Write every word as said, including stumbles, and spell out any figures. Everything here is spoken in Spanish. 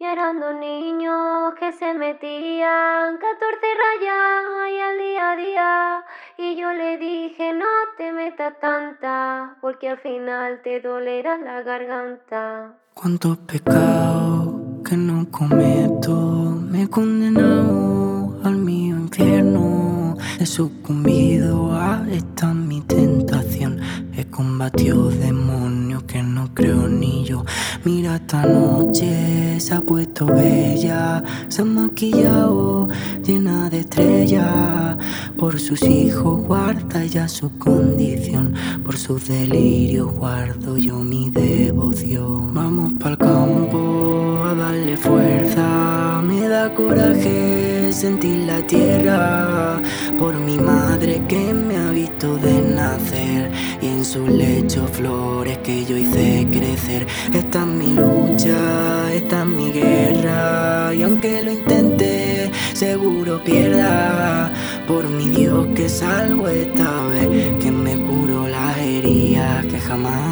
Y eran dos niños que se metían catorce rayas ahí al día a día. Y yo le dije, no te metas tanta, porque al final te dolerá la garganta. Cuántos pecados que no cometo, me he condenado al mío infierno. He sucumbido a esta mi tentación. He combatido demonios que no creo ni yo. Mira, esta noche se ha puesto bella, se ha maquillado llena de estrellas. Por sus hijos guarda ella su condición, por sus delirios guardo yo mi devoción. Vamos pa'l campo a darle fuerza, me da coraje sentir la tierra por mi madre que me ha visto de nacer y en su lecho flores que yo hice crecer. Esta es mi lucha, esta es mi guerra, y aunque lo intente seguro pierda. Por mi Dios que salvo esta vez, que me curo las heridas que jamás